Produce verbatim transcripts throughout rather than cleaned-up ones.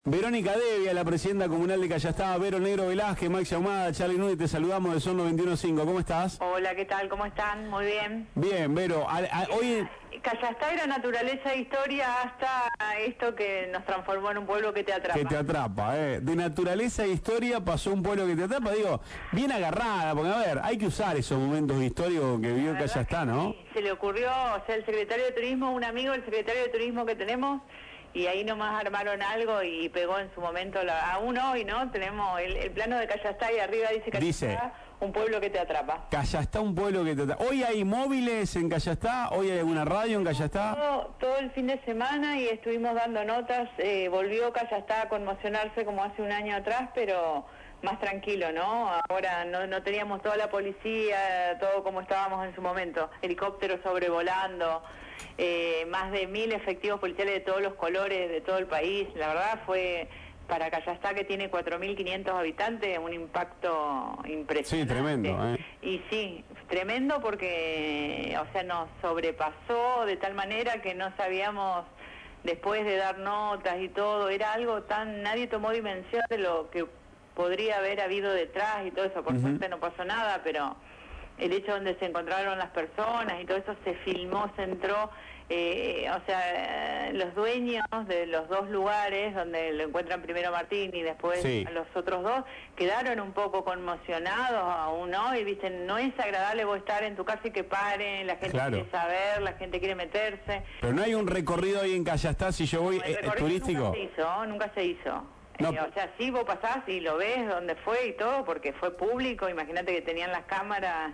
Verónica Devia, la presidenta comunal de Callastá, Vero Negro Velázquez, Maxi Ahumada, Charly Núñez, te saludamos de Son noventa y uno punto cinco. ¿Cómo estás? Hola, ¿qué tal? ¿Cómo están? Muy bien. Bien, Vero. A, a, hoy... Callastá era naturaleza e historia hasta esto que nos transformó en un pueblo que te atrapa. Que te atrapa, ¿eh? De naturaleza e historia pasó un pueblo que te atrapa, digo, bien agarrada, porque a ver, hay que usar esos momentos históricos que vivió Callastá, ¿no? Sí, se le ocurrió, o sea, el secretario de Turismo, un amigo del secretario de Turismo que tenemos, y ahí nomás armaron algo y pegó en su momento, la, aún hoy, ¿no? Tenemos el, el plano de Callastá y arriba dice Callastá, dice, un pueblo que te atrapa. Callastá, un pueblo que te atrapa. ¿Hoy hay móviles en Callastá? ¿Hoy hay alguna radio en Callastá? Todo, todo el fin de semana y estuvimos dando notas, eh, volvió Callastá a conmocionarse como hace un año atrás, pero más tranquilo, ¿no? Ahora no, no teníamos toda la policía, todo como estábamos en su momento, helicópteros sobrevolando, eh, más de mil efectivos policiales de todos los colores, de todo el país. La verdad fue, para Callastá, que tiene cuatro mil quinientos habitantes, un impacto impresionante. Sí, tremendo, ¿eh? Y sí, tremendo porque, o sea, nos sobrepasó de tal manera que no sabíamos, después de dar notas y todo, era algo tan, nadie tomó dimensión de lo que podría haber habido detrás y todo eso. Por uh-huh. suerte no pasó nada, pero el hecho donde se encontraron las personas y todo eso se filmó, se entró, eh, o sea, los dueños de los dos lugares donde lo encuentran primero Martín y después sí. a los otros dos, quedaron un poco conmocionados aún hoy, viste, no es agradable vos estar en tu casa y que paren, la gente claro. quiere saber, la gente quiere meterse. Pero no hay un recorrido ahí en Callastá, si yo voy, no, eh, turístico. Nunca se hizo, nunca se hizo. No. Eh, o sea, sí, vos pasás y lo ves dónde fue y todo, porque fue público. Imagínate que tenían las cámaras,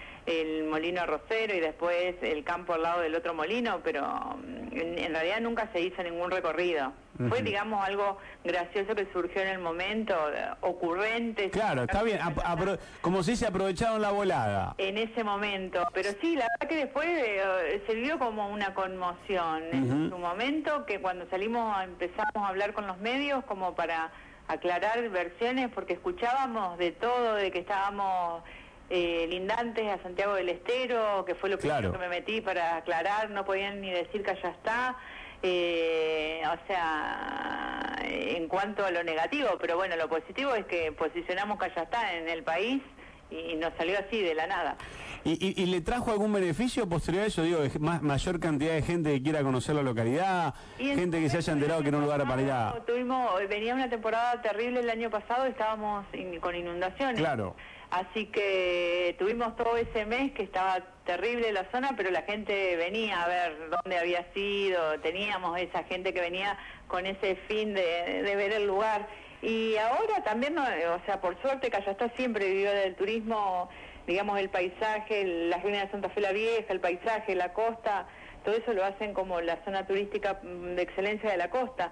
el molino arrocero y después el campo al lado del otro molino, pero en, en realidad nunca se hizo ningún recorrido. Uh-huh. Fue, digamos, algo gracioso que surgió en el momento, ocurrente. Claro, está bien, apro como se dice, aprovecharon la volada. En ese momento, pero sí, la verdad que después eh, se vio como una conmoción uh-huh. en su momento, que cuando salimos empezamos a hablar con los medios como para aclarar versiones, porque escuchábamos de todo, de que estábamos eh, lindantes a Santiago del Estero, que fue lo primero claro. que me metí para aclarar, no podían ni decir Callastá. Eh, o sea, en cuanto a lo negativo, pero bueno, lo positivo es que posicionamos Callastá en el país y nos salió así de la nada. ¿Y, y, y le trajo algún beneficio posterior a eso? Digo, más, mayor cantidad de gente que quiera conocer la localidad, gente que se haya enterado que no lugar para ir a... Tuvimos, venía una temporada terrible el año pasado, estábamos in, con inundaciones. Claro. Así que tuvimos todo ese mes que estaba terrible la zona, pero la gente venía a ver dónde había sido, teníamos esa gente que venía con ese fin de, de ver el lugar. Y ahora también, no, o sea, por suerte Callastá siempre vivió del turismo, digamos, el paisaje, las ruinas de Santa Fe la Vieja, el paisaje, la costa, todo eso lo hacen como la zona turística de excelencia de la costa.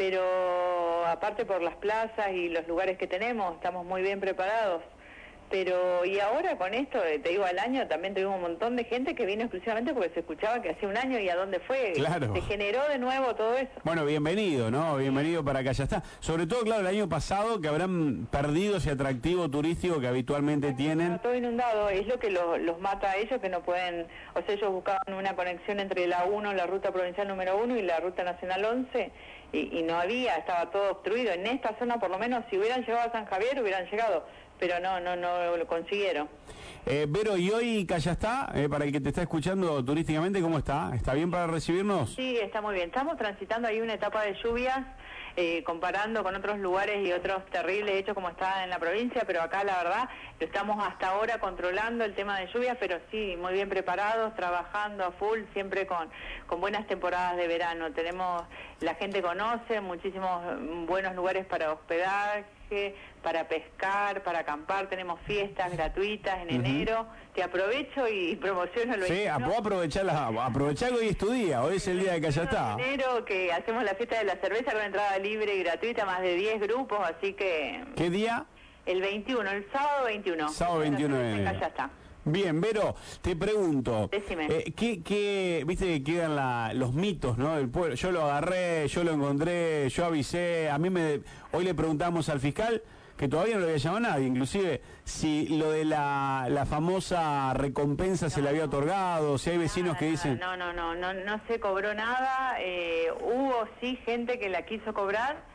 Pero aparte por las plazas y los lugares que tenemos, estamos muy bien preparados. Pero, y ahora con esto, te digo, al año también tuvimos un montón de gente que vino exclusivamente porque se escuchaba que hacía un año y a dónde fue. Claro. Se generó de nuevo todo eso. Bueno, bienvenido, ¿no? Bienvenido para Callastá. Sobre todo, claro, el año pasado que habrán perdido ese atractivo turístico que habitualmente tienen. Está todo inundado, es lo que los, los mata a ellos, que no pueden, o sea, ellos buscaban una conexión entre la uno, la ruta provincial número uno y la ruta nacional once, y, y no había, estaba todo obstruido. En esta zona, por lo menos, si hubieran llegado a San Javier, hubieran llegado. Pero no, no, no lo consiguieron. Eh, Vero, ¿y hoy Callastá, eh, para el que te está escuchando turísticamente, cómo está? ¿Está bien para recibirnos? Sí, está muy bien. Estamos transitando ahí una etapa de lluvias, eh, comparando con otros lugares y otros terribles hechos como está en la provincia, pero acá la verdad lo estamos hasta ahora controlando el tema de lluvias, pero sí, muy bien preparados, trabajando a full, siempre con, con buenas temporadas de verano. Tenemos, la gente conoce muchísimos buenos lugares para hospedaje, para pescar, para acampar, tenemos fiestas gratuitas en uh-huh. enero. Te aprovecho y promociono lo Sí, a, puedo aprovechar, la, aprovechar hoy es tu día, hoy es el día de Callastá. En enero que hacemos la fiesta de la cerveza con entrada libre y gratuita, más de diez grupos, así que... ¿Qué día? El veintiuno, el sábado veintiuno. Sábado veintiuno de enero. Callastá. Bien, Vero, te pregunto, Decime. Eh, ¿qué, qué, viste que quedan la, los mitos, ¿no? Del pueblo. Yo lo agarré, yo lo encontré, yo avisé, a mí me... Hoy le preguntamos al fiscal, que todavía no le había llamado a nadie, inclusive si lo de la, la famosa recompensa no, se le había otorgado, si hay vecinos nada, que dicen... No, no, no, no, no se cobró nada, eh, hubo sí gente que la quiso cobrar,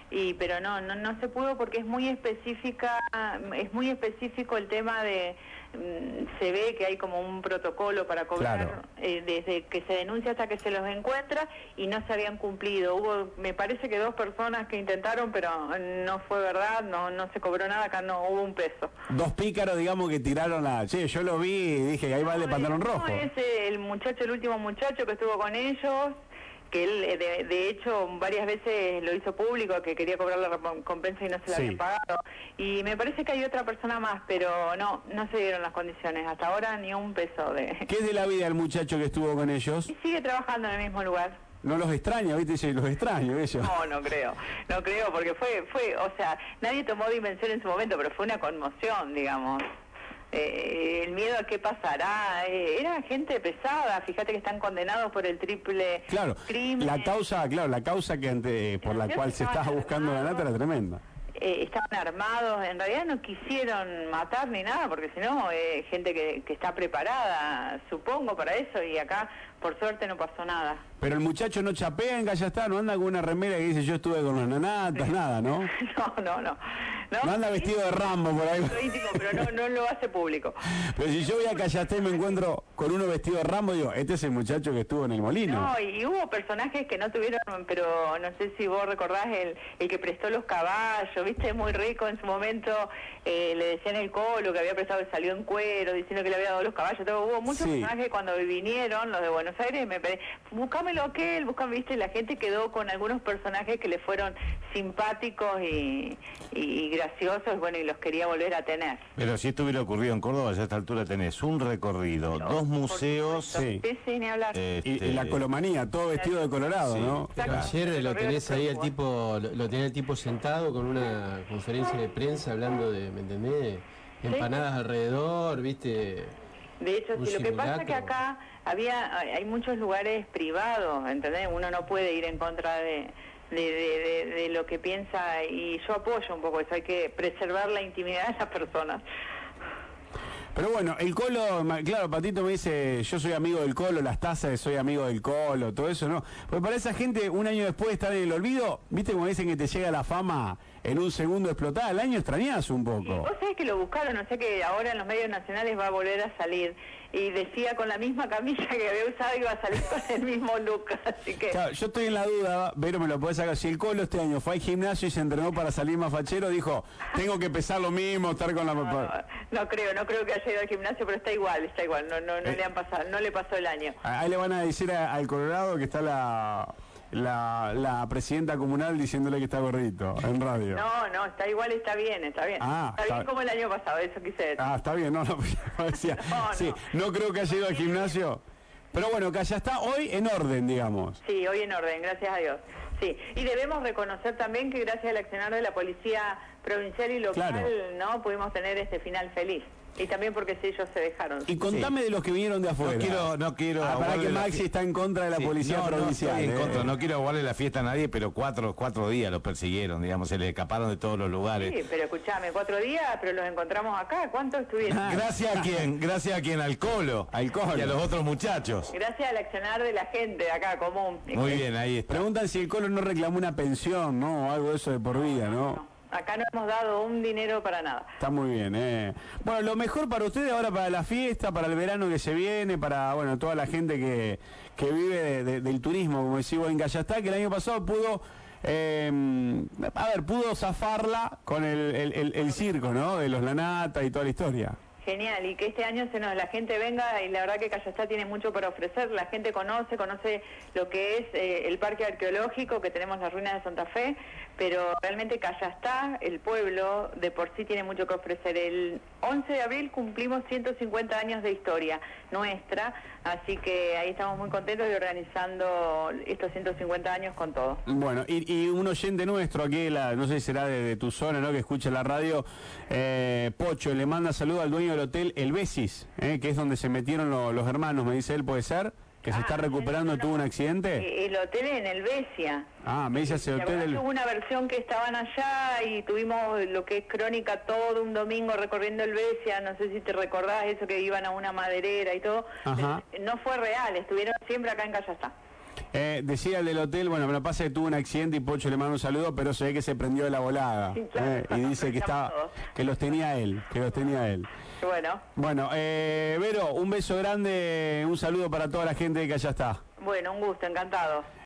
y pero no, no, no se pudo porque es muy específica, es muy específico el tema de, mm, se ve que hay como un protocolo para cobrar, claro. eh, desde que se denuncia hasta que se los encuentra, y no se habían cumplido. Hubo, me parece que dos personas que intentaron, pero no fue verdad, no, no se cobró nada, acá no hubo un peso. Dos pícaros, digamos, que tiraron la... Sí, yo lo vi y dije que ahí va el de pantalón no, rojo. Es el muchacho, el último muchacho que estuvo con ellos, que él de, de hecho varias veces lo hizo público, que quería cobrar la recompensa y no se la sí. habían pagado. Y me parece que hay otra persona más, pero no, no se dieron las condiciones. Hasta ahora ni un peso de... ¿Qué es de la vida del muchacho que estuvo con ellos? Y sigue trabajando en el mismo lugar. No los extraña, ¿viste? Dice, los extraño, ellos. No, no creo, no creo, porque fue, fue, o sea, nadie tomó dimensión en su momento, pero fue una conmoción, digamos. Eh, el miedo a qué pasará, eh, era gente pesada, fíjate que están condenados por el triple claro, crimen. La causa, claro, la causa que ante, por la cual se estaba buscando la nata era tremenda. Eh, estaban armados, en realidad no quisieron matar ni nada, porque si no, eh, gente que, que está preparada, supongo, para eso, y acá, por suerte, no pasó nada. Pero el muchacho no chapea en Gallastá, no anda con una remera que dice yo estuve con las nanatas, nada, ¿no? No, no, no. No, no anda vestido de Rambo por ahí. Lo íntimo, pero no, no lo hace público. Pero si yo voy a Gallastá y me encuentro con uno vestido de Rambo, digo, este es el muchacho que estuvo en el molino. No, y hubo personajes que no tuvieron, pero no sé si vos recordás el, el que prestó los caballos, viste, muy rico en su momento, eh, le decían el Colo que había prestado, que salió en cuero, diciendo que le había dado los caballos, todo. Hubo muchos sí. personajes cuando vinieron, los de Buenos Aires, me pedí, buscámelo aquel, buscame, viste, la gente quedó con algunos personajes que le fueron simpáticos y, y, y graciosos, bueno, y los quería volver a tener. Pero si esto hubiera ocurrido en Córdoba, ya a esta altura tenés un recorrido, no, dos museos... Sí. Sí, sí, ni hablar. Este... Y, y la colomanía, todo vestido de colorado, sí. ¿no? Pero ayer lo tenés ahí al tipo, lo, lo tenés el tipo sentado con una conferencia de prensa hablando de, ¿me entendés? Empanadas ¿sí? alrededor, viste... De hecho, sí, lo que pasa es que acá había, hay muchos lugares privados, ¿entendés? Uno no puede ir en contra de, de, de, de, de lo que piensa, y yo apoyo un poco eso, hay que preservar la intimidad de las personas. Pero bueno, el Colo, claro, Patito me dice, yo soy amigo del Colo, las tazas de soy amigo del Colo, todo eso, ¿no? Porque para esa gente, un año después de estar en el olvido, ¿viste como dicen que te llega la fama en un segundo explotada? El año extrañás un poco. Sí, vos sabés que lo buscaron, no sé, que ahora en los medios nacionales va a volver a salir. Y decía con la misma camisa que había usado que iba a salir con el mismo look, así que... Claro, yo estoy en la duda, Vero me lo podés sacar, si el Colo este año fue al gimnasio y se entrenó para salir más fachero, dijo, tengo que pesar lo mismo, estar con la... No, no, no creo, no creo que haya ido al gimnasio, pero está igual, está igual, no, no, no eh, le han pasado, no le pasó el año. Ahí le van a decir a, al Colorado que está la... La, la presidenta comunal diciéndole que está gordito en radio. No, no, está igual, está bien, está bien. Ah, está, está bien como el año pasado, eso quise decir. Ah, está bien, no, no, decía, no, sí, no. no creo que haya ido al gimnasio. Pero bueno, que ya está hoy en orden, digamos. Sí, hoy en orden, gracias a Dios. Sí, y debemos reconocer también que gracias al accionar de la policía provincial y local, claro, no pudimos tener este final feliz. Y también porque sí, ellos se dejaron. Y contame sí. de los que vinieron de afuera. No quiero, no quiero. Ah, para que Maxi está en contra de la sí. policía no, provincial. No, estoy en eh. contra. No quiero aguarle la fiesta a nadie, pero cuatro, cuatro días los persiguieron, digamos, se les escaparon de todos los lugares. Sí, pero escuchame, cuatro días, pero los encontramos acá. ¿Cuántos estuvieron? Ah, gracias a quién, gracias a quién, al Colo, al Colo y a los otros muchachos. Gracias al accionar de la gente de acá común. Muy bien, ahí está. Preguntan si el Colo no reclamó una pensión, ¿no? O algo de eso de por vida, ¿no? no. Acá no hemos dado un dinero para nada. Está muy bien, eh. Bueno, lo mejor para ustedes ahora para la fiesta, para el verano que se viene, para, bueno, toda la gente que, que vive de, de, del turismo, como decimos en Gallastá, que el año pasado pudo, eh, a ver, pudo zafarla con el, el, el, el circo, ¿no? De los Lanata y toda la historia. Genial, y que este año se nos, la gente venga, y la verdad que Gallastá tiene mucho para ofrecer, la gente conoce, conoce lo que es eh, el parque arqueológico, que tenemos las ruinas de Santa Fe, pero realmente Gallastá, el pueblo, de por sí tiene mucho que ofrecer. El once de abril cumplimos ciento cincuenta años de historia nuestra, así que ahí estamos muy contentos y organizando estos ciento cincuenta años con todo. Bueno, y, y un oyente nuestro aquí, la, no sé si será de, de tu zona, ¿no?, que escucha la radio, eh, Pocho, le manda saludo al dueño del hotel El Besis, eh, que es donde se metieron lo, los hermanos, me dice él, ¿puede ser? Que se ah, está recuperando, no, no, tuvo un accidente. El hotel en el Besia. Ah, me dice ese hotel. El... Hubo una versión que estaban allá y tuvimos lo que es crónica todo un domingo recorriendo el Besia, no sé si te recordás eso, que iban a una maderera y todo. Ajá. No fue real, estuvieron siempre acá en Gallastá. Eh, decía el del hotel, bueno, me lo pasa que tuvo un accidente y Pocho le manda un saludo, pero se ve que se prendió de la volada. Sí, claro, eh, y dice que estaba, que los tenía él, que los tenía él. Bueno. Bueno, eh, Vero, un beso grande, un saludo para toda la gente que allá está. Bueno, un gusto, encantado.